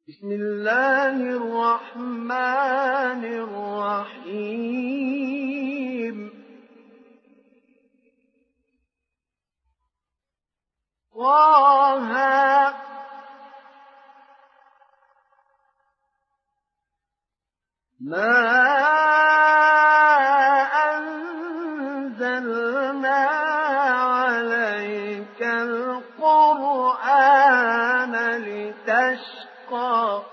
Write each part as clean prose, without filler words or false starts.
بسم الله الرحمن الرحيم طه ما أنزلنا عليك القرآن لتشقى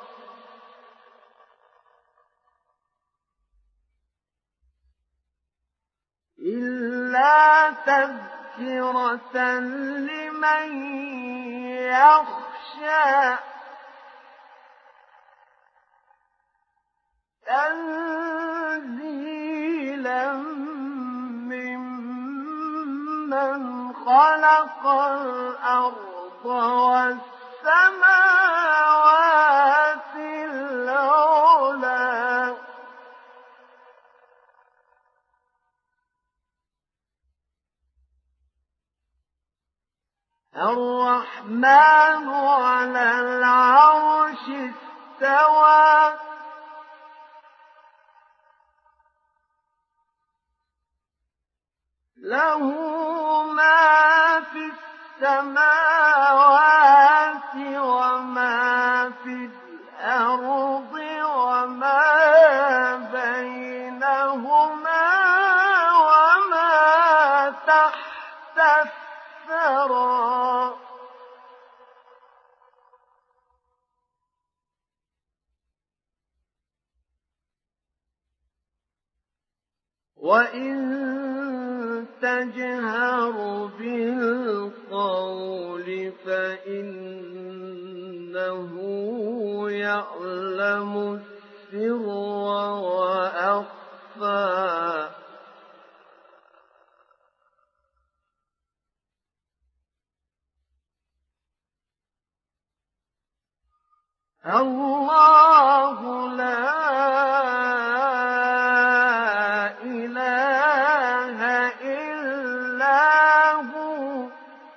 إلا تذكرة لمن يخشى تنزيلا ممن خلق الأرض والسماوات العلى الرحمن على العرش استوى له ما في السماوات وما في الأرض وما بينهما وما تحت الثرى وإن تجهر بالقول فإنه يعلم السر وأخفى الله لا إله إلا هو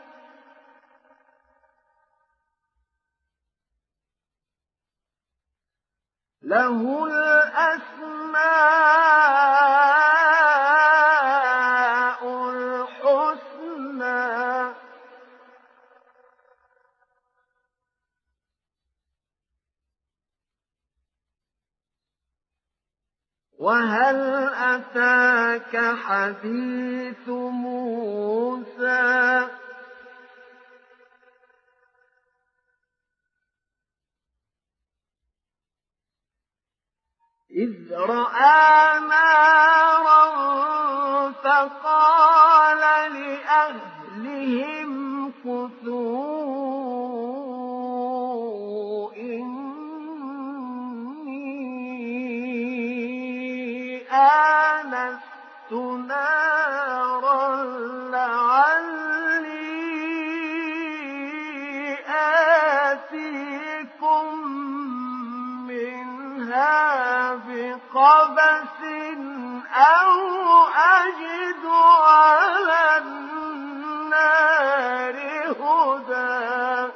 له الأسماء الحسنى وهل أتاك حديث موسى إذ رأى نارا فقال لأهلهم كثوا إني آنست نارا لعلي آتيكم منها بقبس أو أجد على النار هدى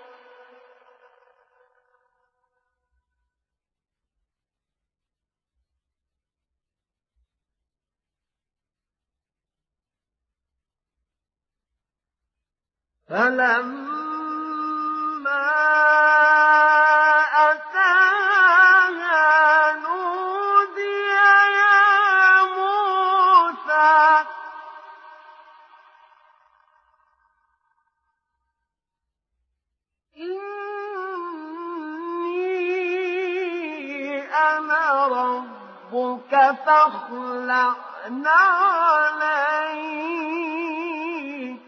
فلما أتاها نودي يا موسى إني أنا ربك فاخلع عليك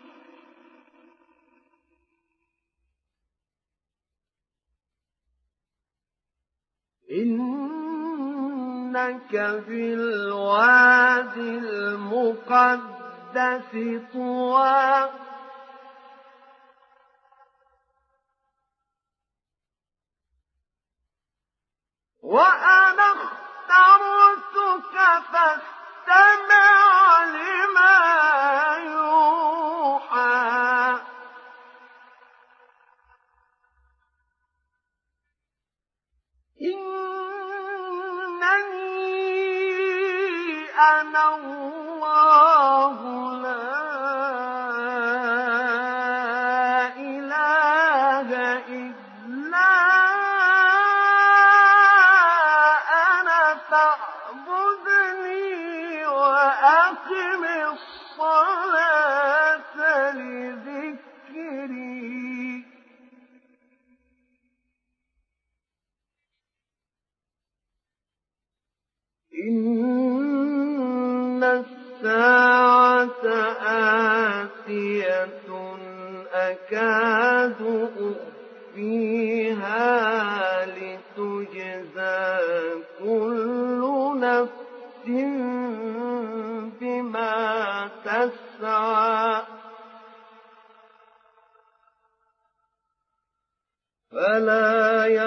إنك بالوادي المقدس طوى وأنا اخترتك فاستمع لما يوحى. وأقم الصلاة لذكري إن الساعة آتية أكاد أخفيها لتجزى كل نفس بما تسعى فلا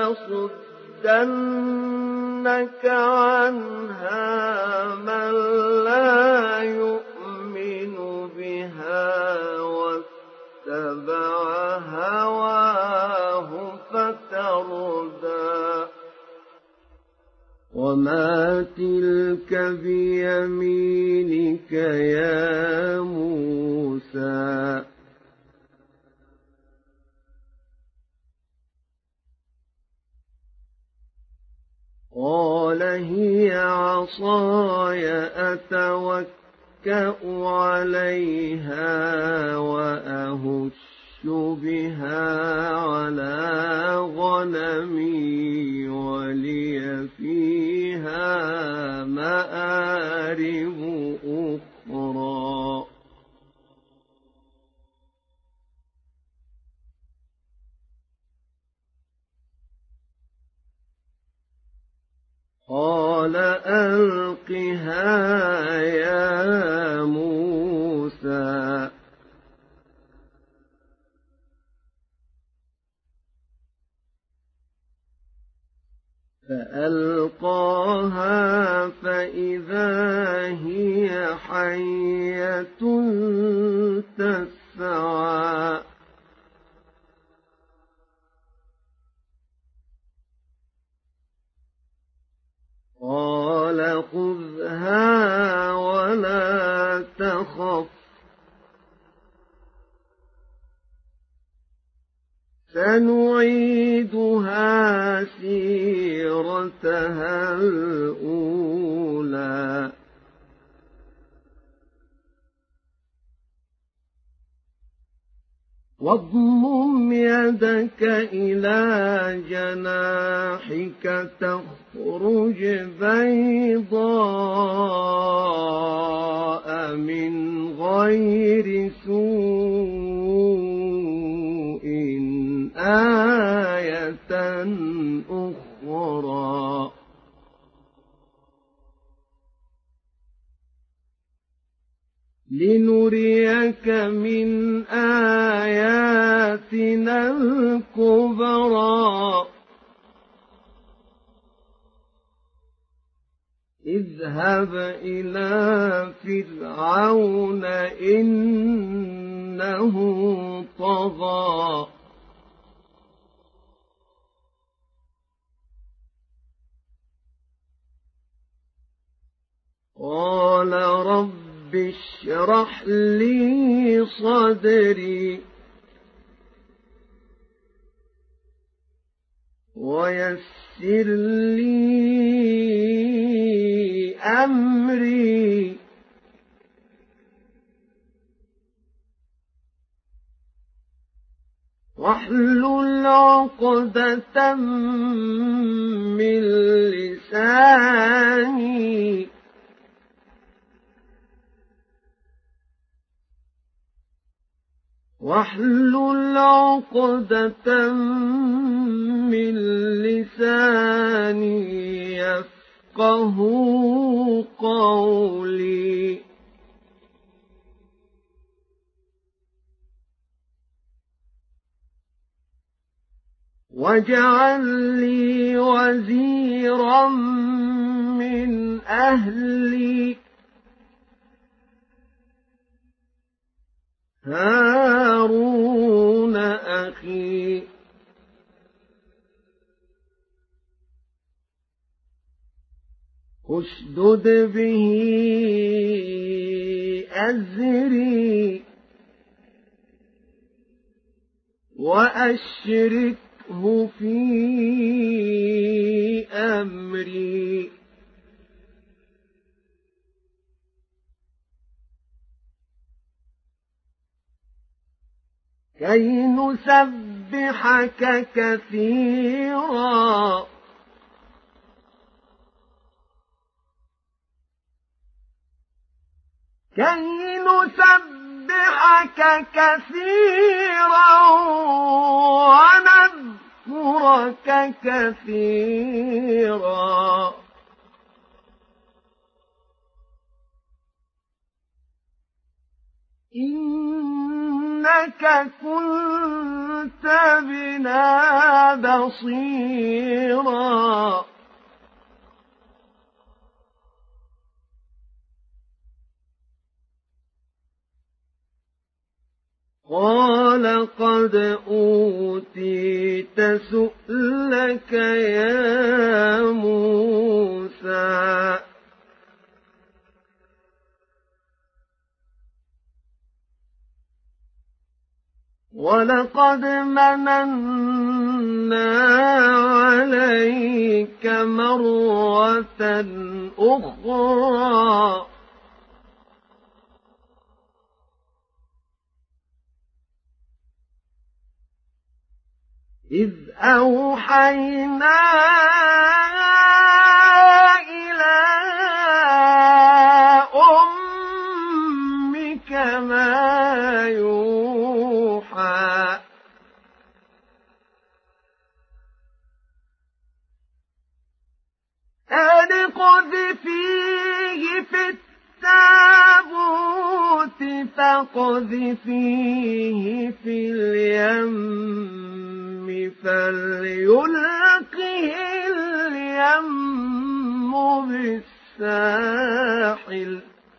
يصدنك عنها من لا يؤمن بها واتبع هواه فتردى وما تلك بيمينك يا موسى قال هي عصاي أتوكأ عليها وأهش بها على غنمي ولي فيها مآرب أخرى قال ألقها يا موسى فألقاها فإذا هي حية تسعى قال خذها ولا تخف سنعيدها سيرتها الأولى واضمم يدك إلى جناحك تخرج بيضاء من غير سوء آية أخرى لنريك من آياتنا الكبرى اذهب إلى فرعون إنه طغى قال رب اشرح لي صدري ويسر لي أمري واحلل عقدة من لساني واحلل عقدة من لساني يفقه قولي واجعل لي وزيرا من أهلي هارون أخي اشدد به أزري وأشركه في أمري كي نسبحك كثيرا ونذكرك كثيرا إنك كنت بنا بصيرا قال قد أوتيت سؤلك يا موسى ولقد مننا عليك مرة أخرى إذ أوحينا إلى أمك ما يوحى أن اقذفيه في التابوت فاقذفيه في اليم فليلقه اليم بالساحل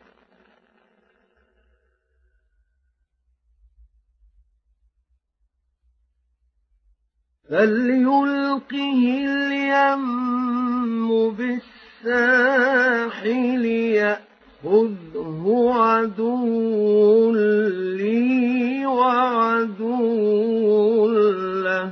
يأخذه عدو لي وعدو له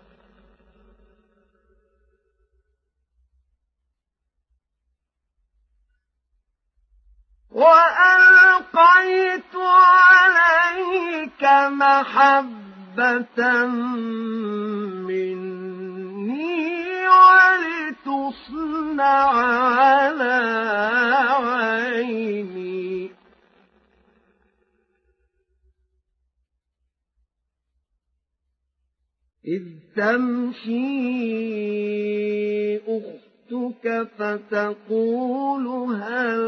وألقيت عليك محبة مني ولتصنع على عيني إذ تمشي أختك فتقول هل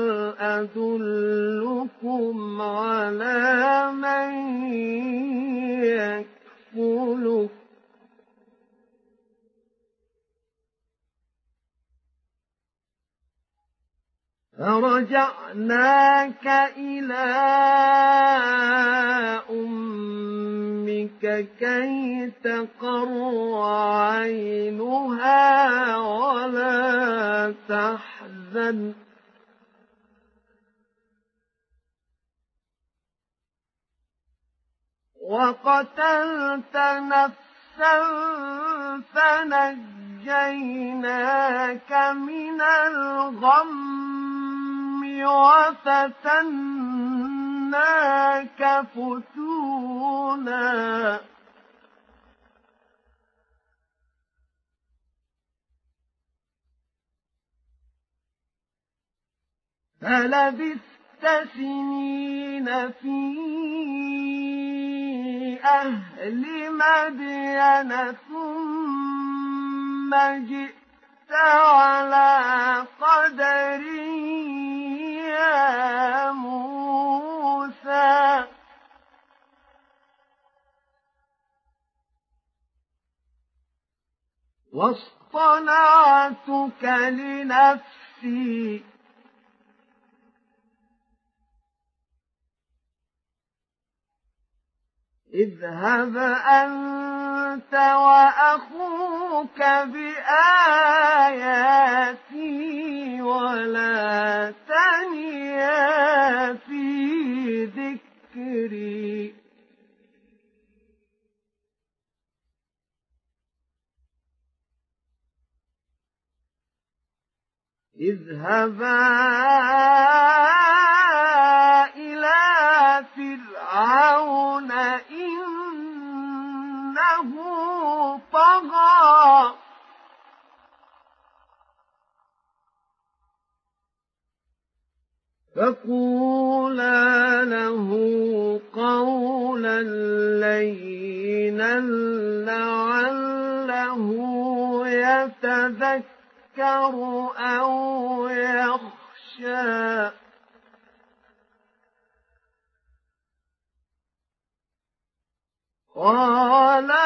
أدلكم على من يكفله فرجعناك إلى أمك كي تقر عينها ولا تحزن وقتلت نفسا فنجيناك من الغم وفتناك فتونا فلبثت سنين في أهل مدين ثم جئت على قدري يا موسى واصطنعتك لنفسي اذهب أنت وأخوك بآياتي ولا تنيا في ذكري اذهبا إلى فرعون فقولا له قولا لينا لعله يتذكر أو يخشى. قالا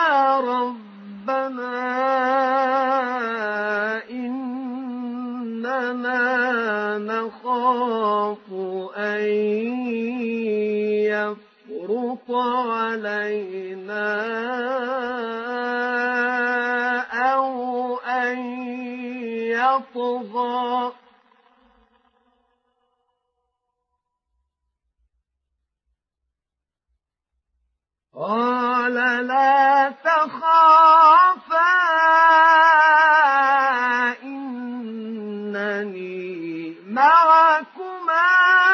ربنا إننا نخاف أن يفرط علينا أو أن يطغى. قال لا تخافا إنني معكما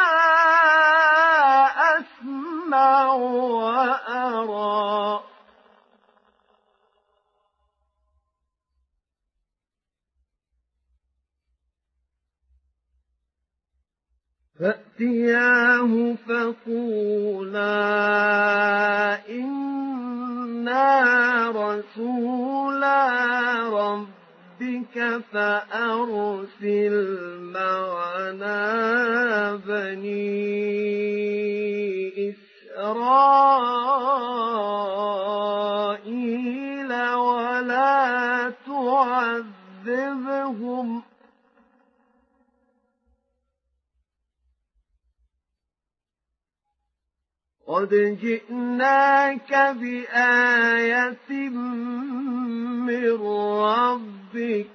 أسمع وأرى. فأتياه فقولا إنا رسولا ربك فأرسل معنا بني إسرائيل ولا تعذبهم قد جئناك بآية من ربك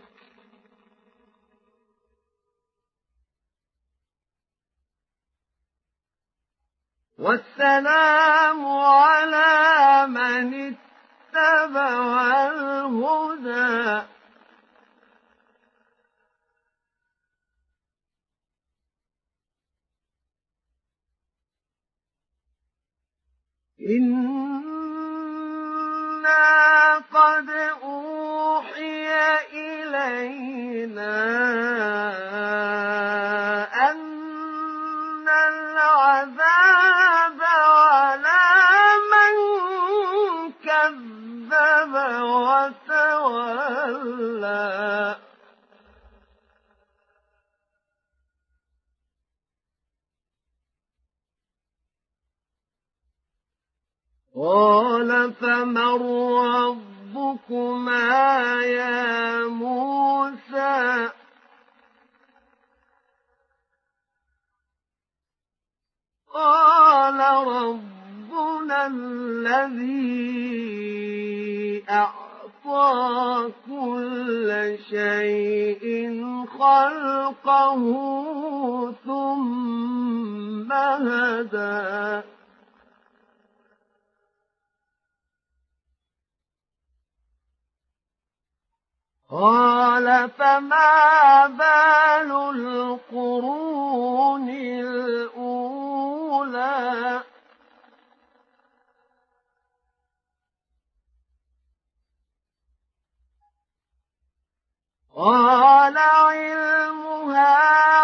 والسلام على من اتبع الهدى. إنا قد أوحي إلينا أن العذاب على من كذب وتولى. قال فمن ربكما يا موسى. قال ربنا الذي أعطى كل شيء خلقه ثم هدى. قال فما بال القرون الأولى. قال علمها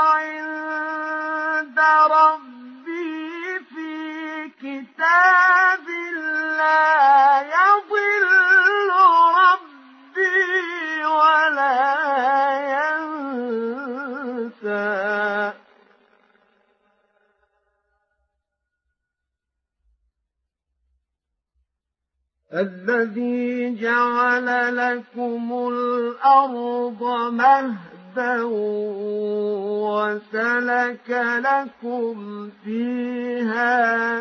عند ربي في كتاب لا يضل ربي ولا ينسى. الذي جعل لكم الأرض مهدا وسلك لكم فيها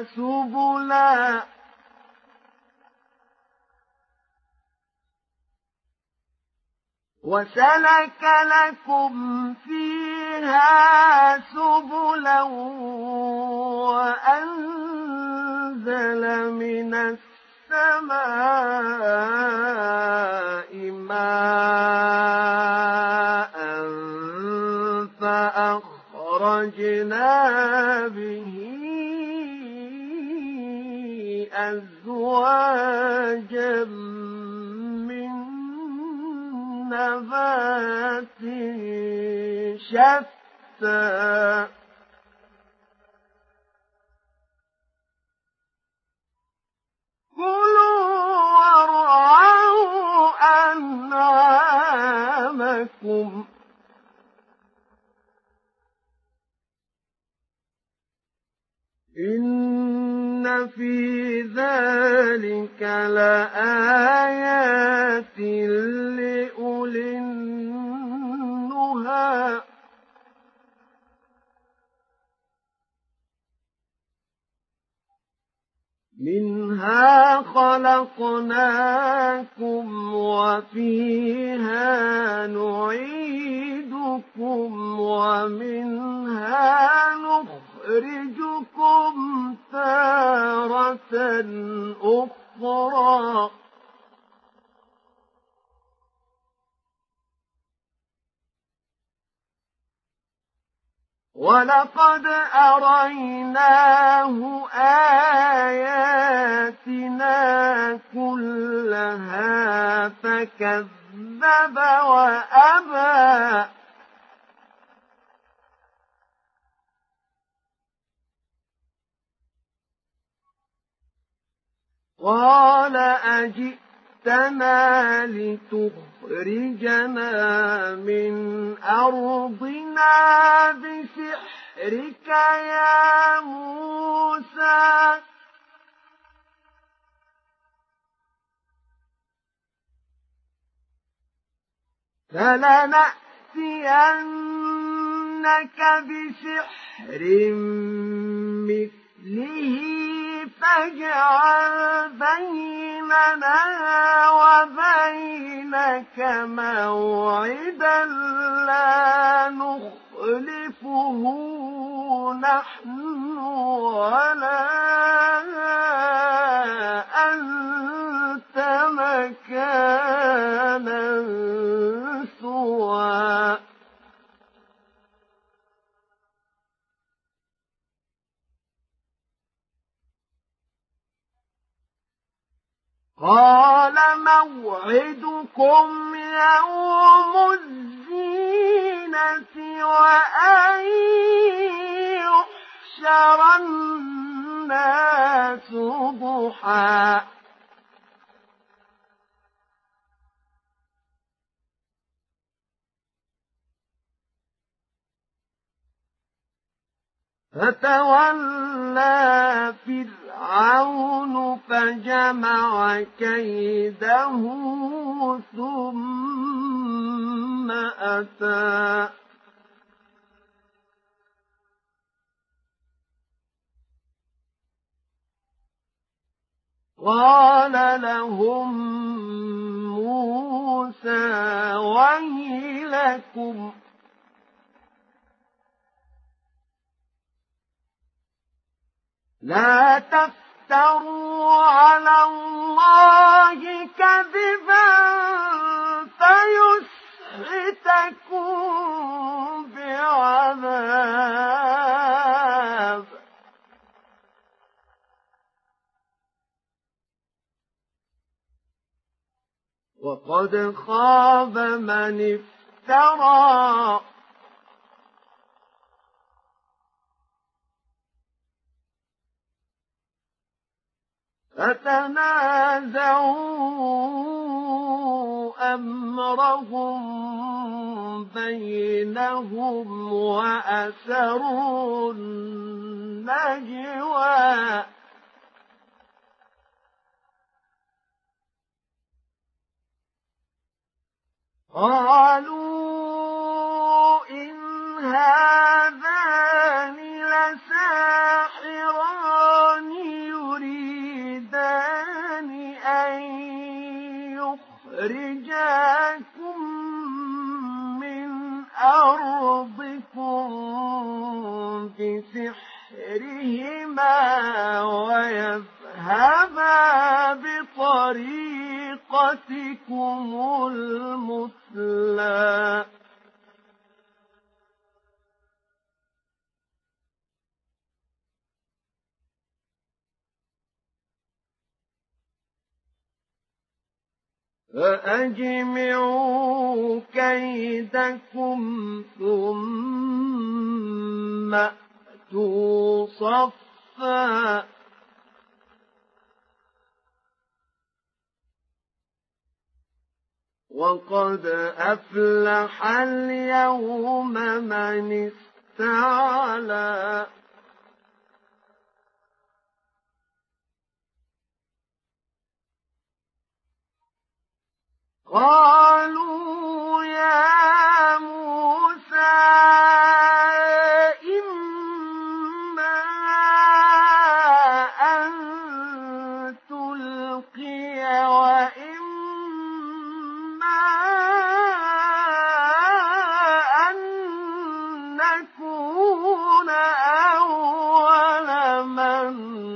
سبلا وأنزل من السماء ماء فأخرجنا به أزواجا من نبات شتى جناكم إن في ذلك لآيات لأولي النهى منها خلقناكم وفيها نعيدكم ومنها نخرجكم تارة أخرى ولقد أريناه آياتنا كلها فكذب وأبى قال أجئتنا لتخرجنا من أرضنا بسحرك يا موسى فلنأتينك بسحر مثله فاجعل بيننا وبينك موعدا لا نخلفه نحن ولا أنت مكانا سوى قال موعدكم يوم الزينة وأن يحشر الناس ضحى فتولى فرعون فجمع كيده ثم أتى قال لهم موسى ويلكم لا تفتروا على الله كذبا فيسحتكم بعذاب وقد خاب من افترى فتنازعوا أمرهم بينهم وأسروا النجوى قالوا إن هذان لساحران يريدان أن يخرجاكم من أرضكم بسحرهما ويذهبا بطريقتكم المثلى فأجمعوا كيدكم ثم أتوا صفا وقد أفلح اليوم من استعلى قالوا يا موسى إما أن تلقي وإما أن نكون أول من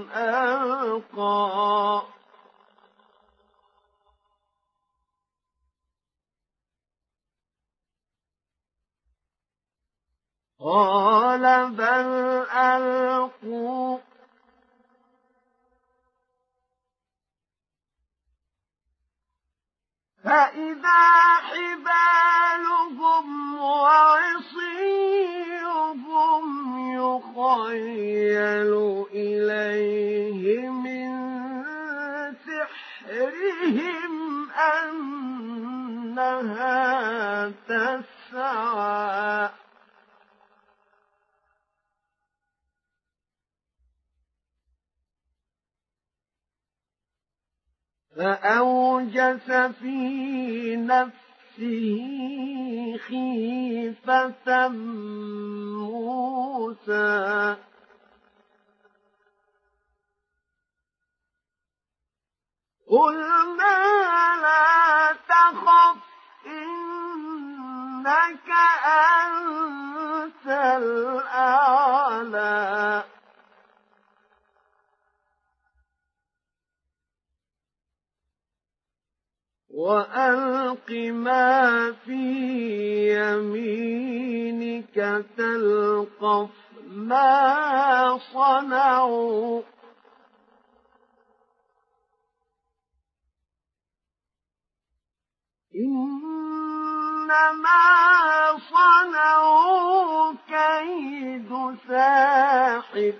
ألقى قال بل ألقوا فإذا حبالهم وعصيهم يخيل إليه من سحرهم أنها تسعى فأوجس في نفسه خيفة موسى قلنا لا تخف إنك أنت الأعلى وألق ما في يمينك تلقف ما صنعوا إنما صنعوا كيد ساحر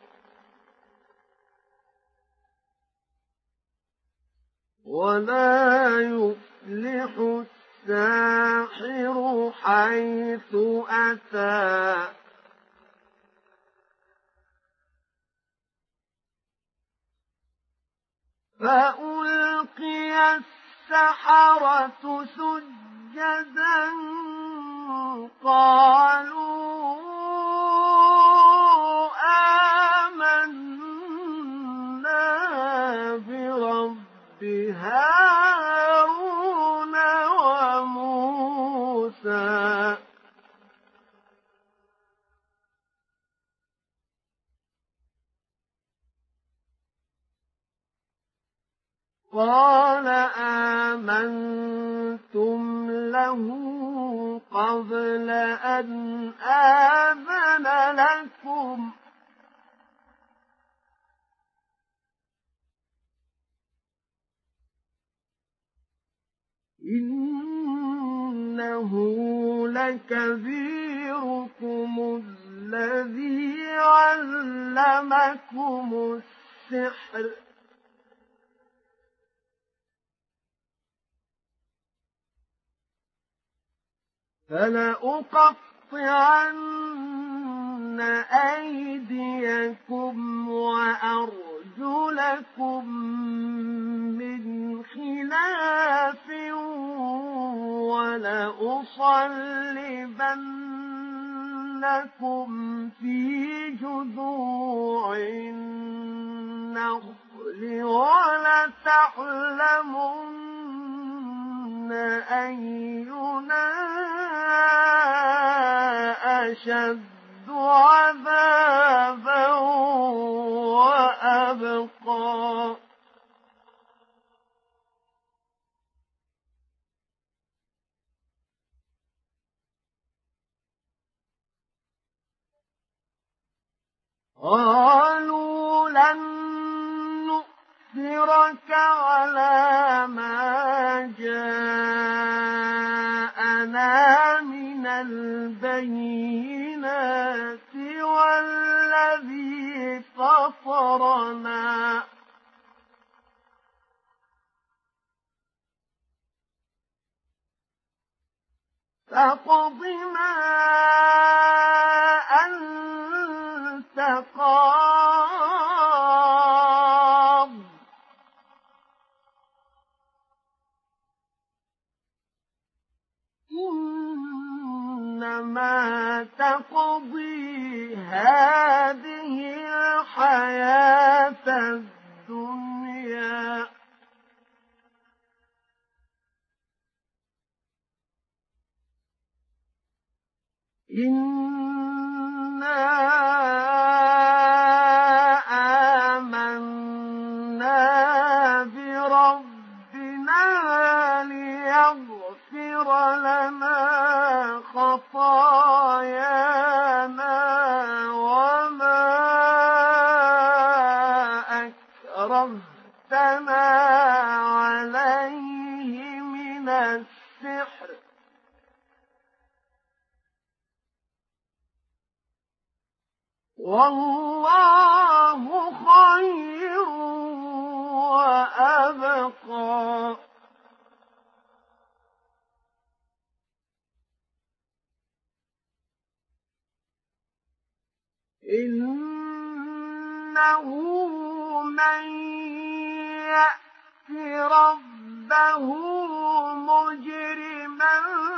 ولا يفلح الساحر حيث أتى فألقي السحرة سجدا قالوا آمنا برب هارون وموسى قال آمنتم له قبل أن آذن لكم إنه لكبيركم الذي علمكم السحر فلأقطعن أيديكم وأرجلكم من خلاف ولأصلبنكم في جذوع النخل ولتعلمن أينا أشد عذابا وأبقى قالوا لن نؤثرك على ما جاءنا من البينات والذي فطرنا فاقض ما أنت قاض إنما تقضي هذه الحياة الدنيا إنا آمنا بربنا ليغفر لنا خطايانا وما أكرهتنا عليه من السحر والله خير وأبقى إنه من يأت ربه مجرما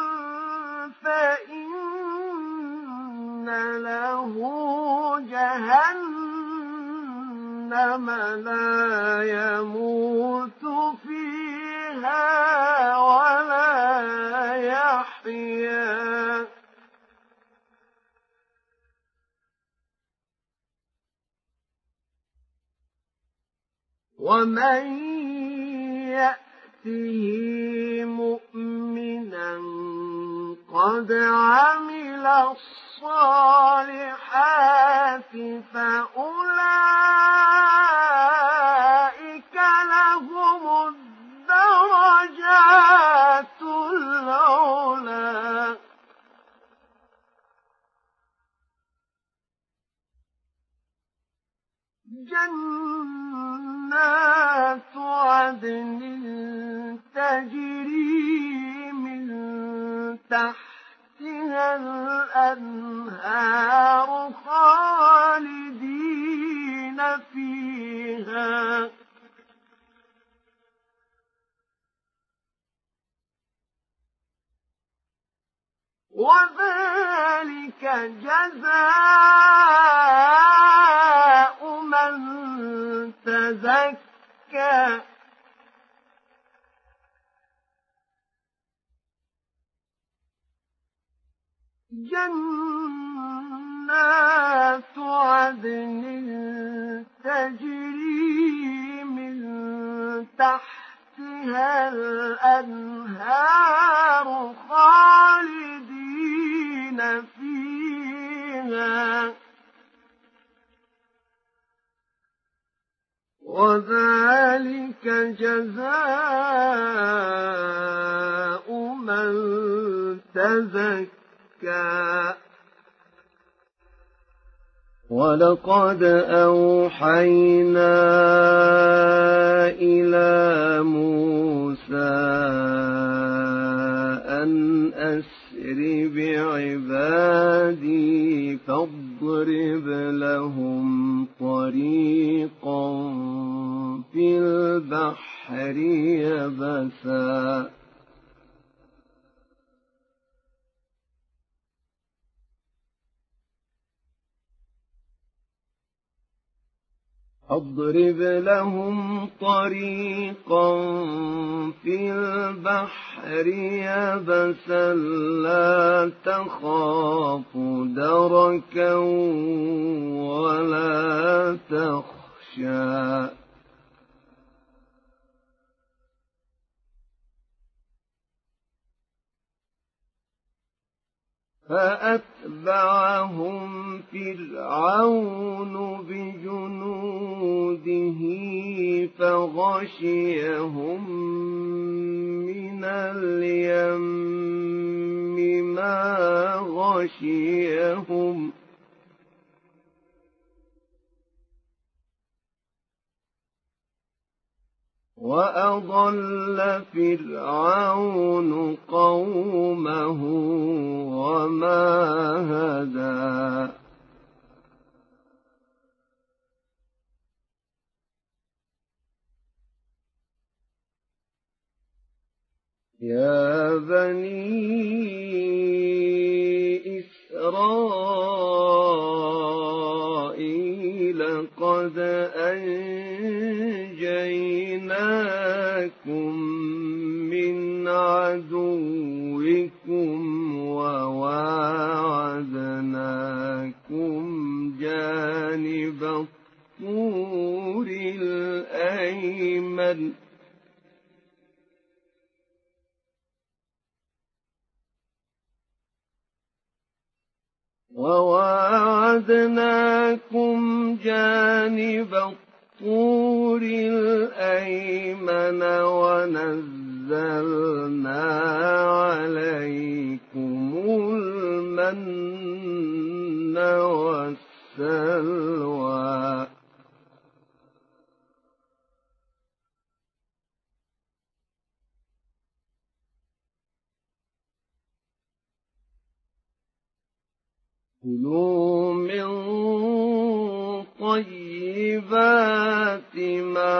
فإن له جهنم لا يموت فيها ولا يحيا ومن يأته مؤمنا قد عمل الصالحات فأولئك لهم الدرجات العلى جنات عدن تجري من تحتها الأنهار خالدين فيها وذلك جزاء من تزكى جنات عدن تجري من تحتها الأنهار خالدين فيها وذلك جزاء من تزكى ولقد أوحينا إلى موسى أن أسر بعبادي فاضرب لهم طريقا في البحر يبسا اضرب لهم طريقا في البحر يبسا لا تخاف دركا ولا تخشى فأتبعهم فرعون بجنوده فغشيهم من اليم ما غشيهم وأضل فرعون قومه وواعدناكم جانب الطور الأيمن ونزلنا عليكم المن والسلوى كلوا من طيبات ما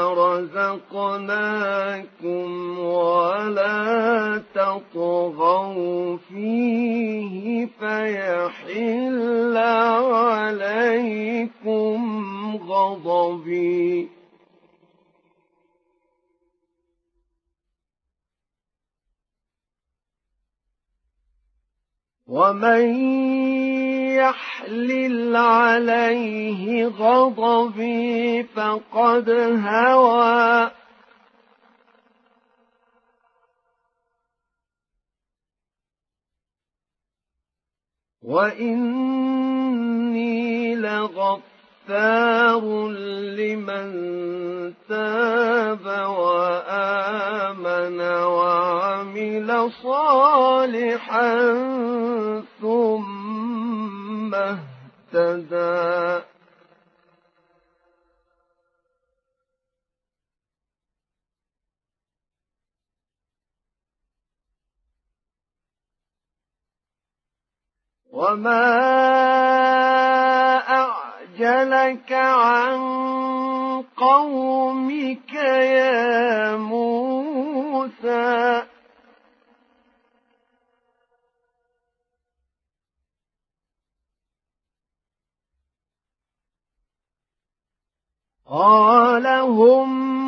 رزقناكم ولا تطغوا فيه فيحل عليكم غضبي ومن يحلل عليه غضبي فقد هوى وإني لغفار لمن تاب وآمن وعمل صالحا ثم اهتدى وما أعجلك عن قومك يا موسى قال هم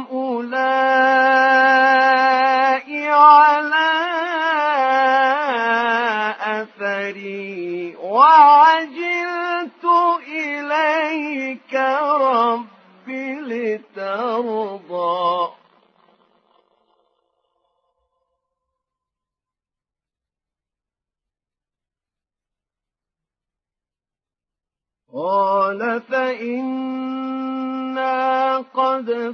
أولئك على أثري وعجلت إليك رب لترضى قال فإنا قد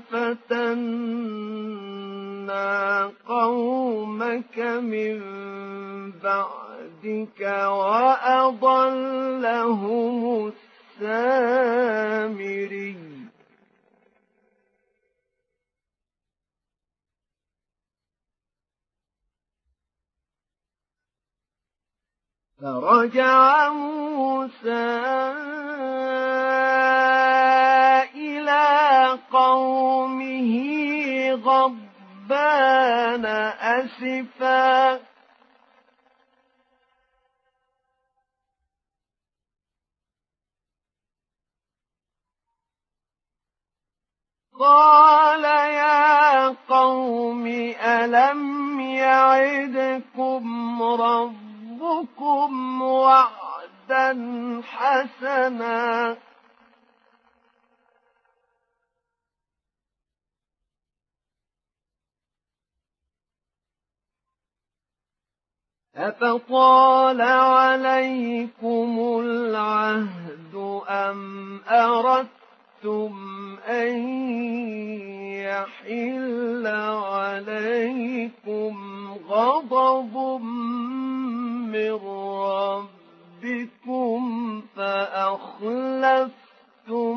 فتنا قومك من بعدك وأضلهم السامري فرجع موسى إلى قومه غضبان أسفا قال يا قوم ألم يعدكم ربكم وعدا حسنا أفطال عليكم العهد أم أردتم أن يحل عليكم غضب من ربكم فأخلفتم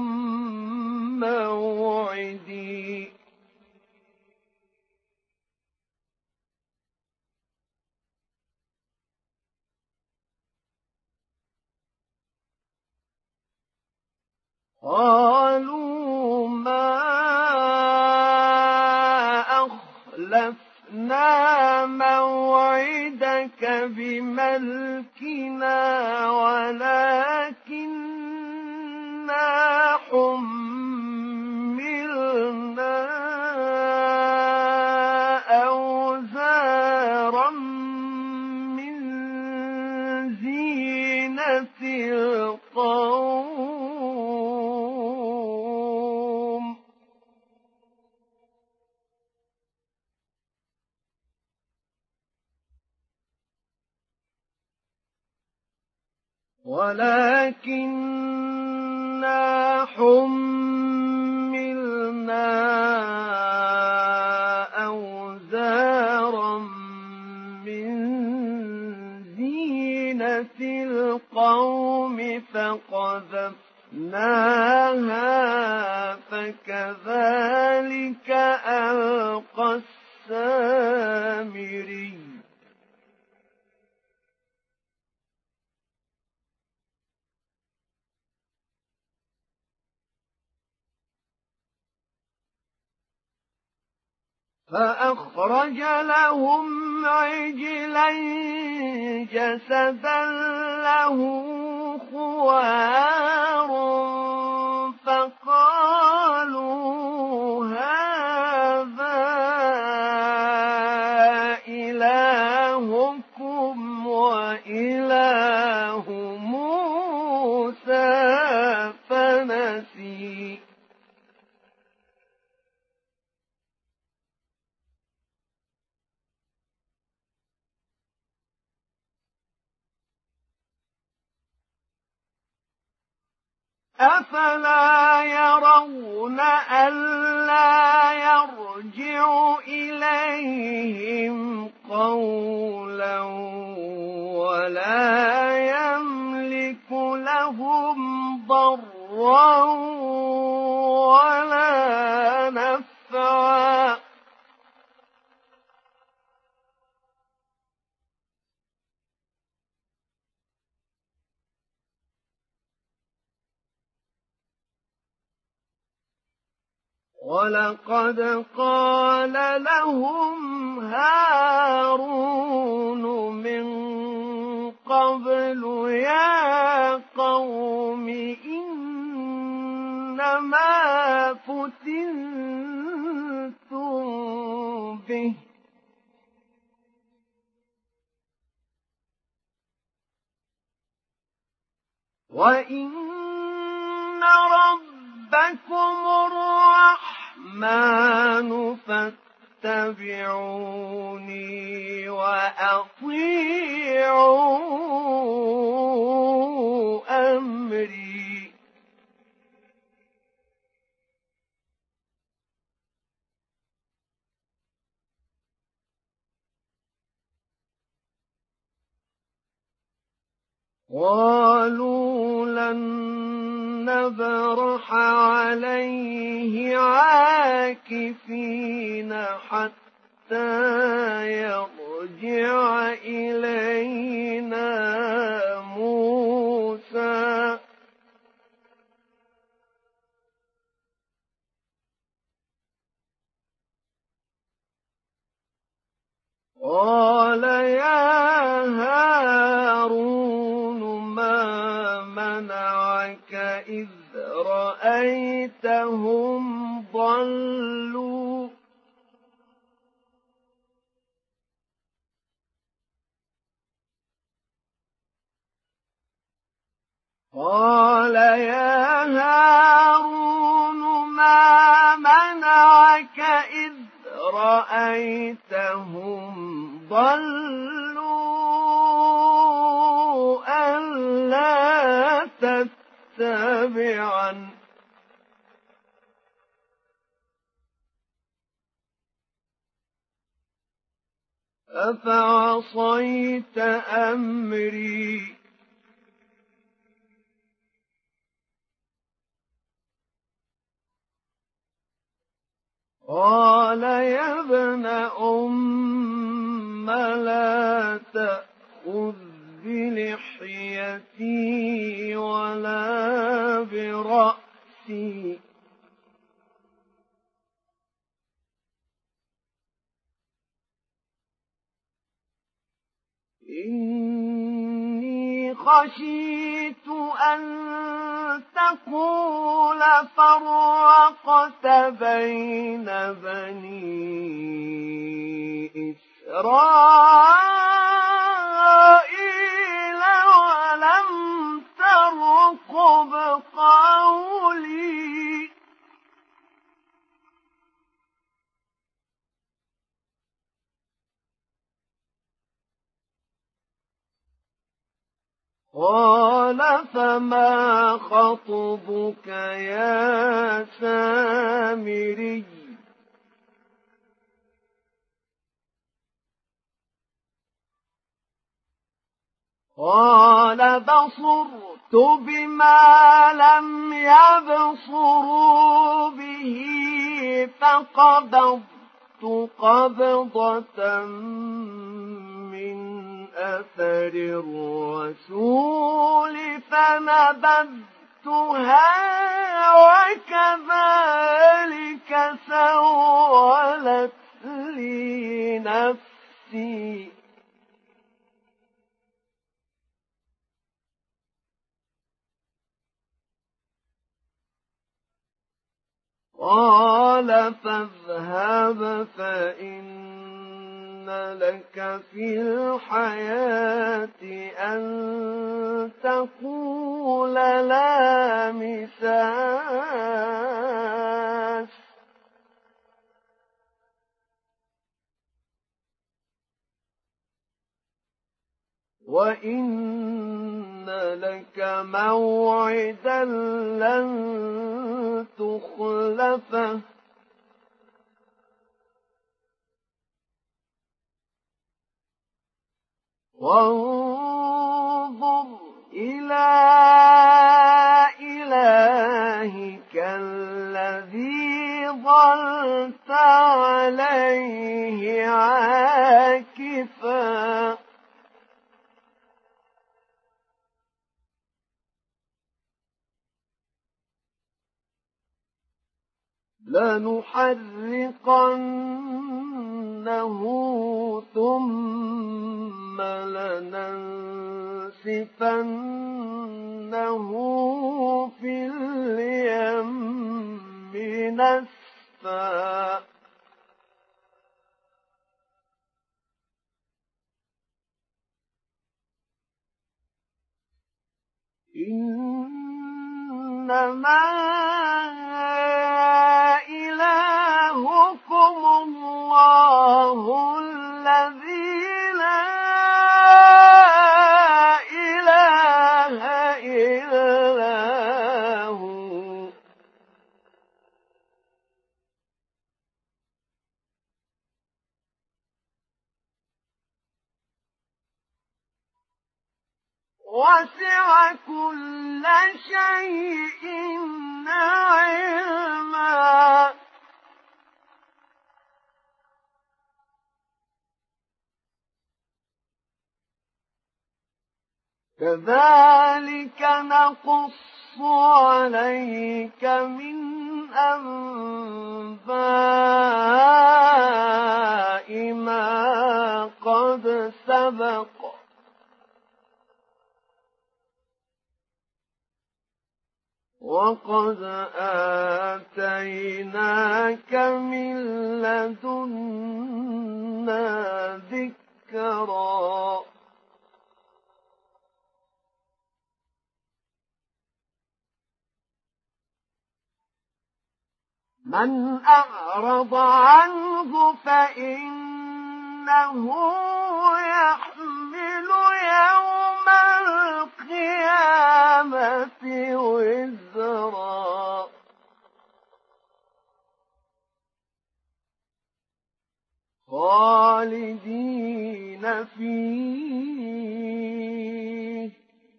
موعدي قالوا ما أخلفنا موعدك بملكنا ولكننا حملنا أوزارا من زينة القوم ولكننا حملنا أوزارا من زينة القوم فقذفناها فكذلك ألقى السامري. فأخرج لهم عجلا جسدا له خوار فقالوا هذا إلهكم وإله موسى فنسي. أفلا يرون ألا يرجع إليهم قولا ولا يملك لهم ضرا ولا نفعا. ولقد قال لهم هارون من قبل يا قوم إنما فتنتم به وإن ربكم الرحمن فاتبعوني وأطيعوا أمري. قالوا لن نبرح عليه عاكفين حتى يرجع إلينا موسى. قال يا هارون ما منعك إذ رأيتهم ضلوا قال يا هارون ما منعك إذ رأيتهم ضلوا ألا تتبعن أفعصيت أمري. قال يا ابن أم لا تأخذ بلحيتي ولا برأسي إني خشيت أن تقول فرقت بين بني إسرائيل ولم ترقب قولي. قال قال فما خطبك يا سامري قال بصرت بما لم يبصروا به فقبضت قبضة من أثر الرسول فنبذتها وكذلك سولت لي نفسي قال فاذهب فإن لك في الحياة أن تقول لا مساس وإن لك موعدا لن تخلفه وانظر إلى إلهك الذي ظلت عليه عاكفا لنحرقنه ثم لننسفنه في اليم نسفا إنما إلهكم الله الذي لا إله إلا هو وسع كل شيء علما كذلك نقص عليك من أنباء ما قد سبق وقد آتيناك من لدنا ذكرا من أعرض عنه فإنه يحمل يوم القيامة وزرا خالدين فيه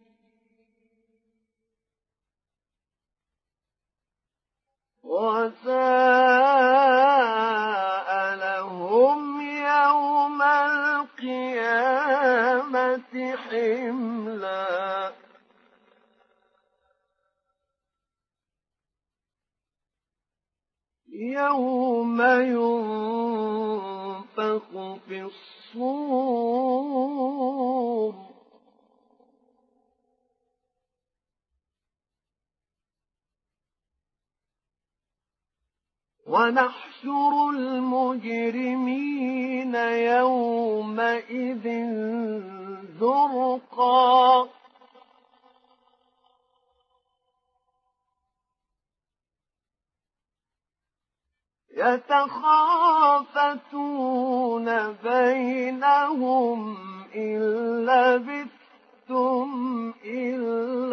وساء لهم يوم القيامة حملا يوم ينفخ في الصور ونحشر المجرمين يومئذ زرقا يتخافتون بينهم إن لبثتم إلا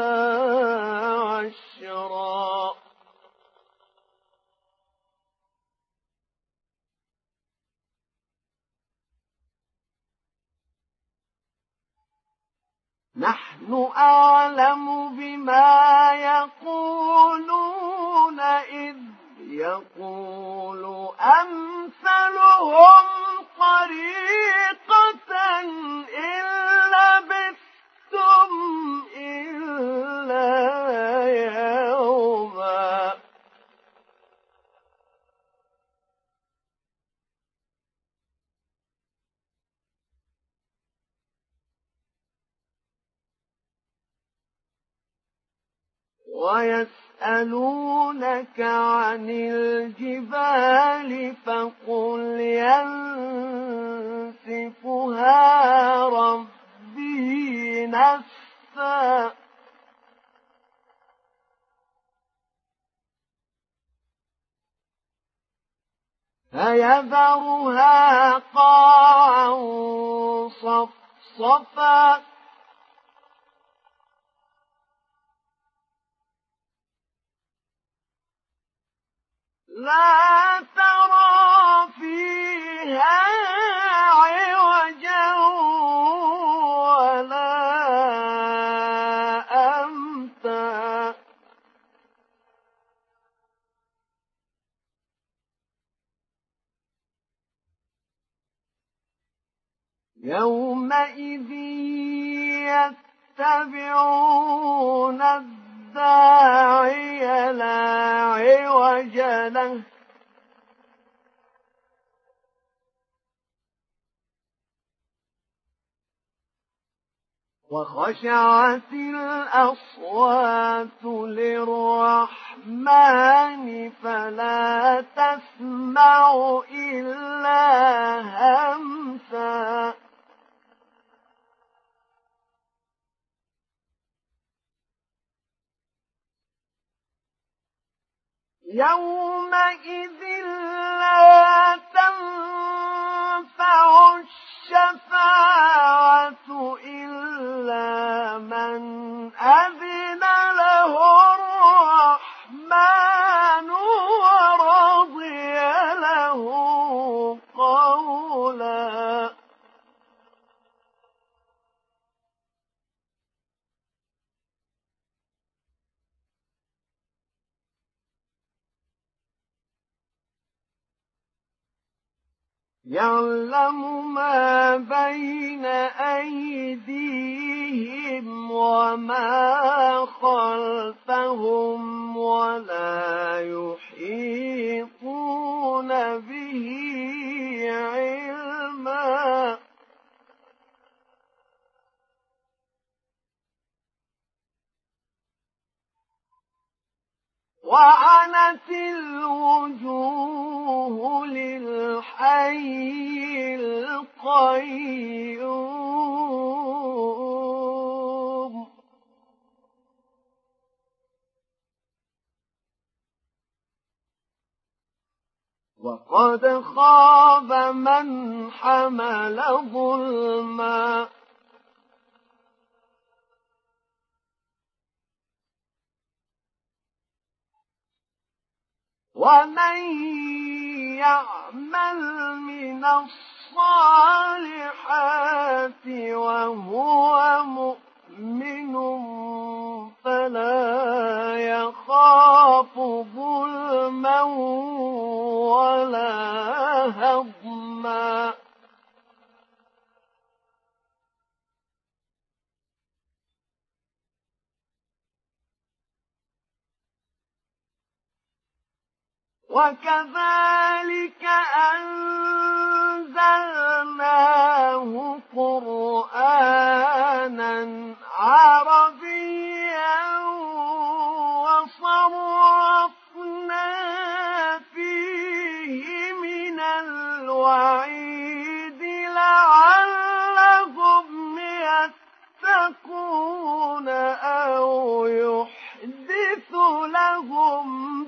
نحن أعلم بما يقولون إذ يقول أمثلهم طريقة إن لبثتم إلا يوما ويسألونك عن الجبال فقل ينسفها ربي نسفا فيذرها قاعا صفصفا لا ترى فيها عوجا ولا أمتا يومئذ يتبعون الداعي لا عوج له وخشعت الأصوات للرحمن فلا تسمع إلا همسا يومئذ لا تنفع الشفاعة إلا من أذن له الرحمن ورضي له قولا يعلم ما بين أيديهم وما خلفهم ولا يحيطون به علما وعنت الوجوه للحي القيوم وقد خاب من حمل ظلما ومن يعمل من الصالحات وهو مؤمن فلا يخاف ظلما ولا هضما وكذلك أنزلناه قرآنا عربيا وصرفنا فيه من الوعيد لعلهم يتقون أو يحدث لهم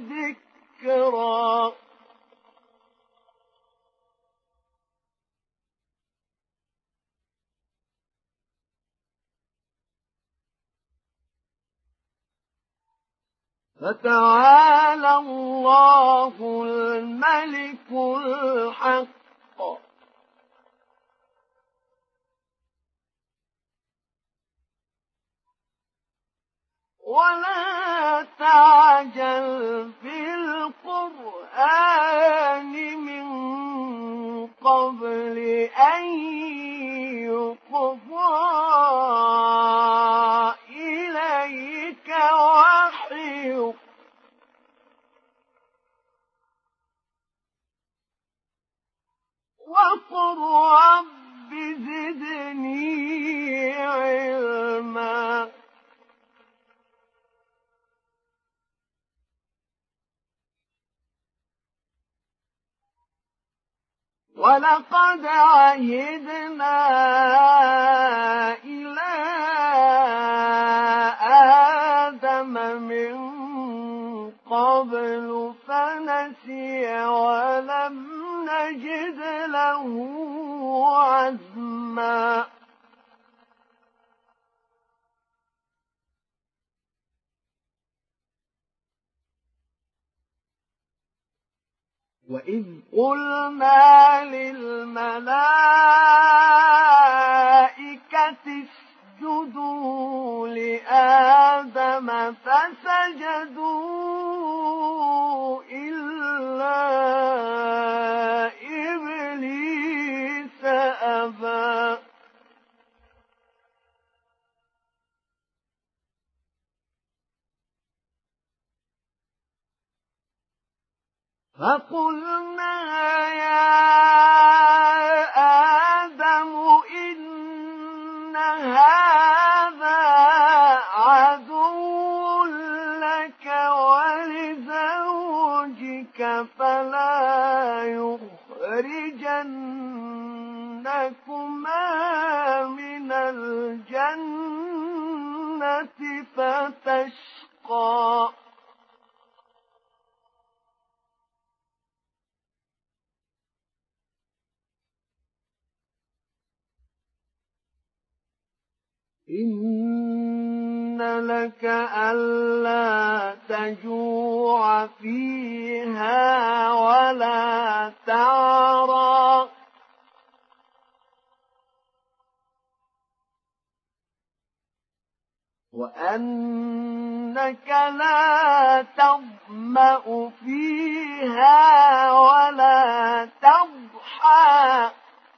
ذكرا فتعالى الله الملك الحق ولا تعجل في القرآن من قبل أن يقضى إليك وحيه وقل رب زدني علما ولقد عهدنا إلى آدم من قبل فنسي ولم نجد له عزما وإذ قلنا للملائكة اسجدوا لآدم فسجدوا إلا إبليس أبى فقلنا يا آدم إن هذا عدو لك ولزوجك فلا يخرجنكما من الجنة فتشقى إن لك ألا تجوع فيها ولا تعرى وأنك لا تظمأ فيها ولا تضحى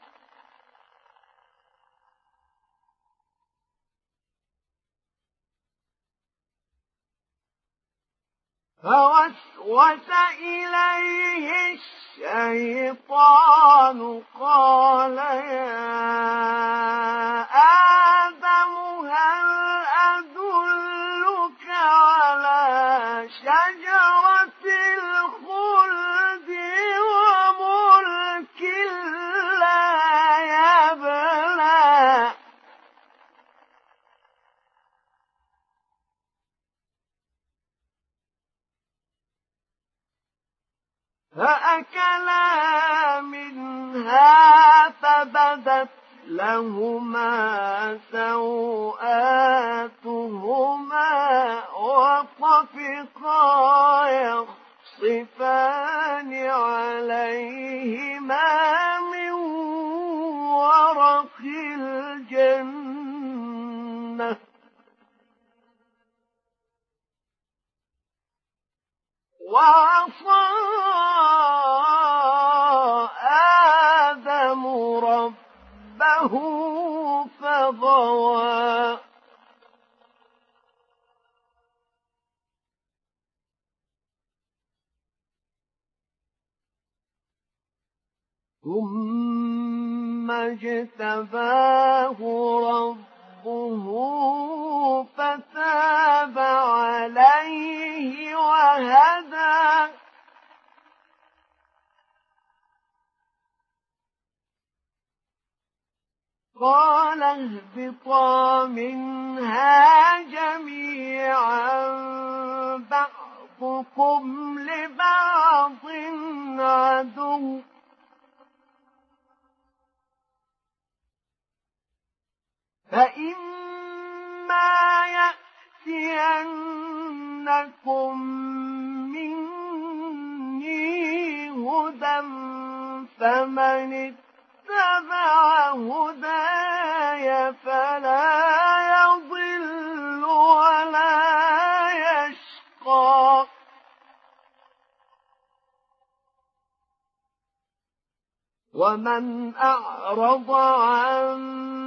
فوسوس إليه الشيطان قال يا آدم هل أدلك على شجرة الخلد وملك لا يبلى فأكلا منها فبدت لهما سوآتهما وطفقا يخصفان عليهما من ورق الجنة وعصى آدم ربه فغوى ثم اجتباه ربه فتاب عليه وهدى قال اهبطا منها جميعا بعضكم لبعض عدو فإما يأتينكم مني هدى فمن اتبع هداي فلا يضل ولا ومن أعرض عن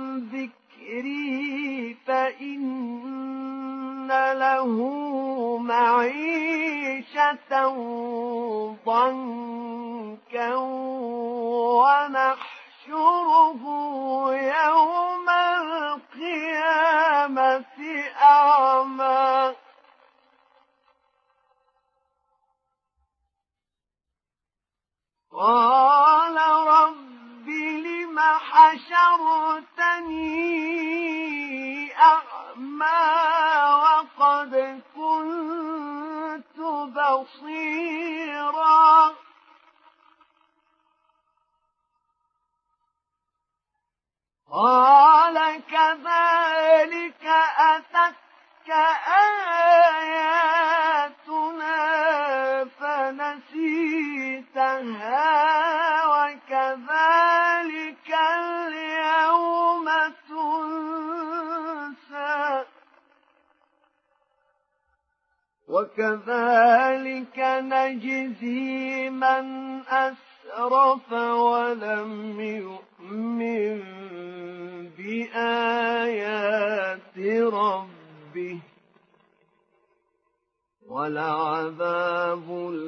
ذكري فإن له معيشة ضنكا ونحشره يوم القيامة أعمى قال رب لم حشرتني أعمى وقد كنت بصيرا قال كذلك أتتك آياتنا فنسيتها وكذلك اليوم تنسى وكذلك نجزي من أسرف ولم يؤمن بآيات ربه ولعذاب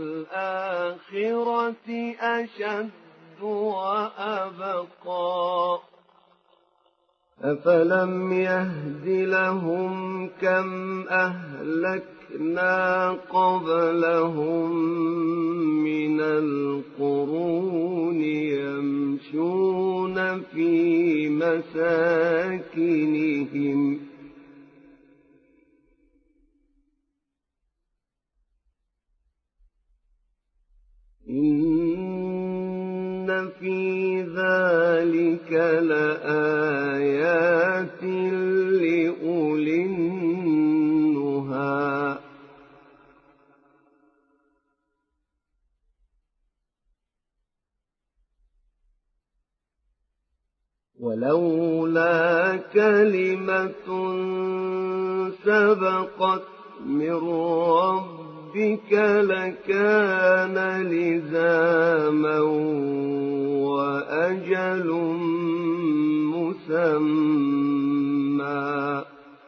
الآخرة أشد وأبقى أفلم يهد لهم كم أهلكنا قبلهم من القرون يمشون في مساكنهم إن في ذلك لآيات لأولي النهى ولولا كلمة سبقت من ربك لكان لزاما وأجل مسمى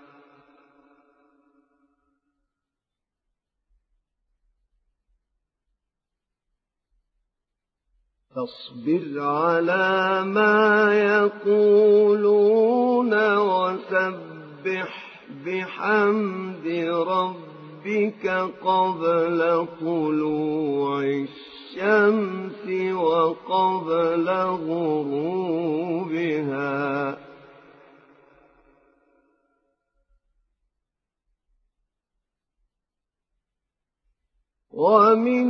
فاصبر على ما يقولون وسبح بحمد ربك قبل طلوع الشمس وقبل غروبها ومن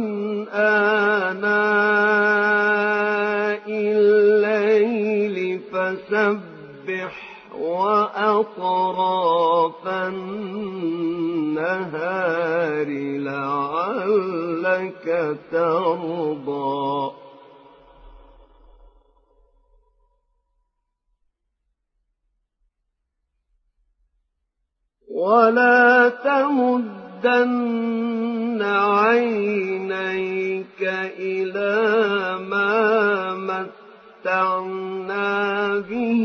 آناء الليل فسبح وأطراف النهار لعلك ترضى ولا تمدن عينيك إلى ما متعنا به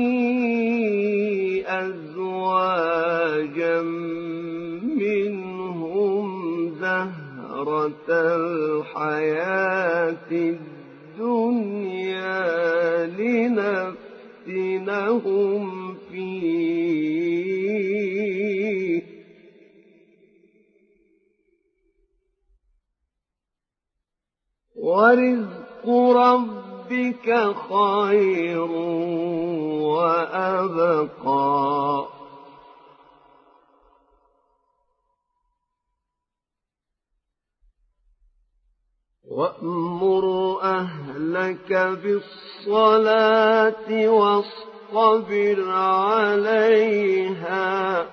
أزواجا منهم زهرة الحياة الدنيا لنفتنهم فيه ورزق ربك خير وأبقى وأمر أهلك بالصلاة واصطبر عليها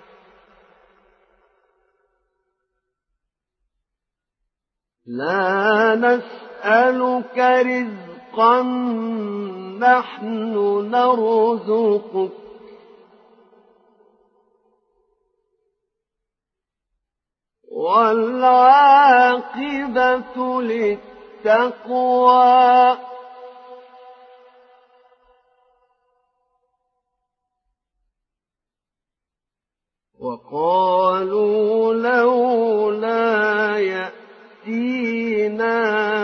لا نسألك رزقا نحن نرزقك والعاقبة للتقوى وقالوا لولا يأتينا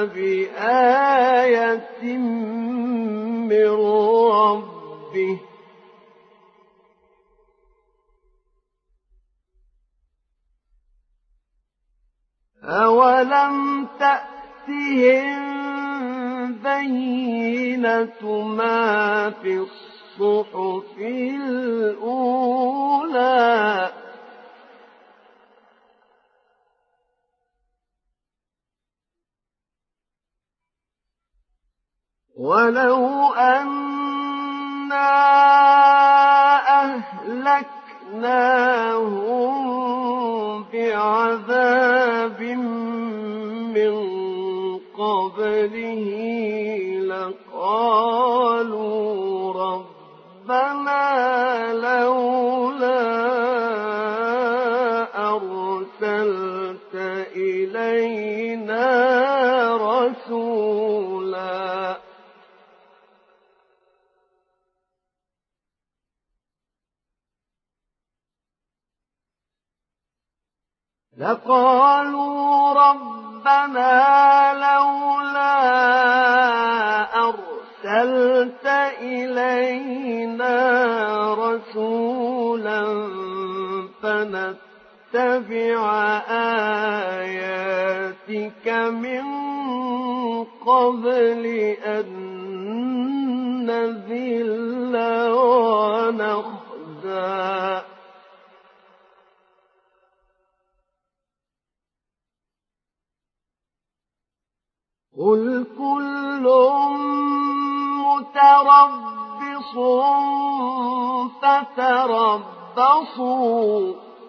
بآية من ربه أولم تأتهم بينة ما في الصحف الأولى ولو أنا أهلكناهم بعذاب من قبله لقالوا ربنا لولا أرسلت إلينا رسولا أرسلت إلينا رسولا فنتبع آياتك من قبل أن نذل ونخزى قل كل متربص فتربصوا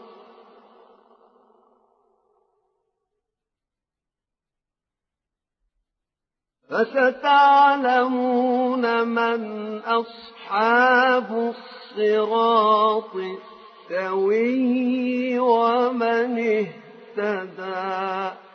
فستعلمون من أصحاب الصراط السوي ومن اهتدى